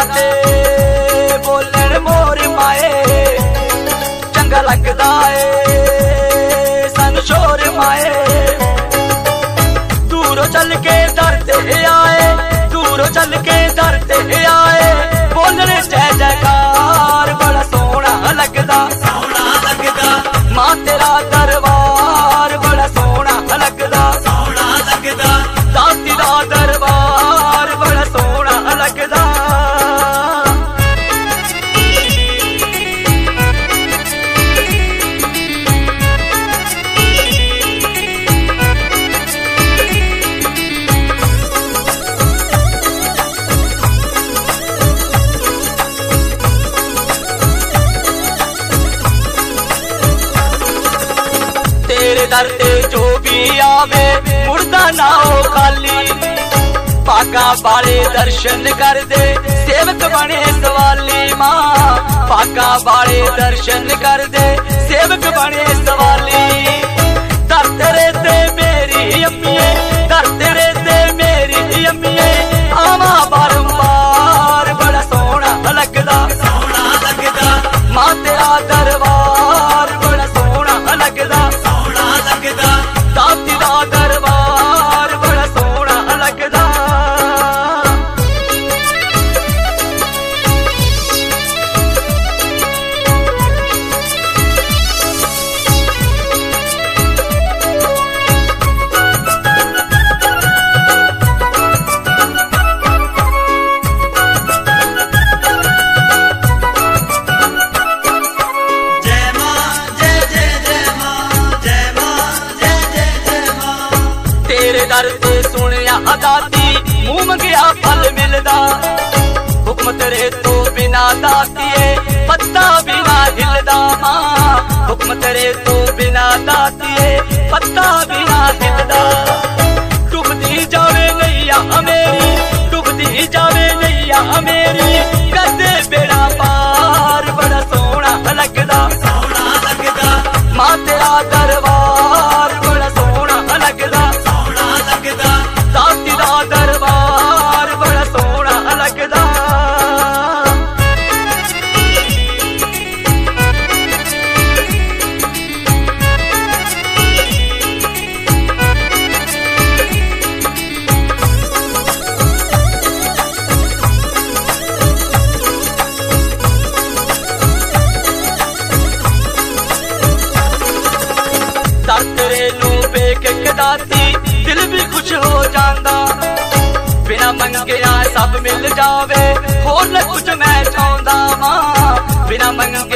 ते बोलन मोर माए चंगा लगदा है सन शोर माए। दूरों चल के दर ते आए, दूरों चल के दर ते आए, बोलने जय जयकार बड़ा सोहना लगदा मां तेरा दरबार बड़ा सोहना लगदा दाती दा दरबार बड़ा सोहना लगदा। तेरे दर ते जो भी आवे मुर्दा ना हो खाली, पाका वाले दर्शन कर दे सेवक बने सवाली मां, पाका वाले दर्शन कर दे सेवक बने सवाली। दर तेरे ते मेरी अम्मीए, दर तेरे ते मेरी अम्मीए, आवा बारंबार बड़ा सोहना लगदा मां तेरा दरबार बड़ा सोहना लगदा दाती दा दरबार बड़ा सोहना लगदा। दर ते सुनिया दाती मुंह मंगया फल मिलदा, हुक्म तेरे तो बिना दातिए पत्ता बिना हिलदा मां, हुक्म तेरे तो बिना दातिए पत्ता बिना हिलदा। डुबदी जावे नैया मेरी, डुबदी जावे नैया मेरी, करदे बेड़ा पार बड़ा सोहना लगदा मां तेरा दरबार बड़ा सोहना लगदा दाती दा दरबार बड़ा सोहना लगदा। तेरे नू वेख के दाती दिल भी खुश हो जांदा, बिना मंगिया सब मिल जावे होर न कुछ मैं चाहंदा मां, बिना मंगे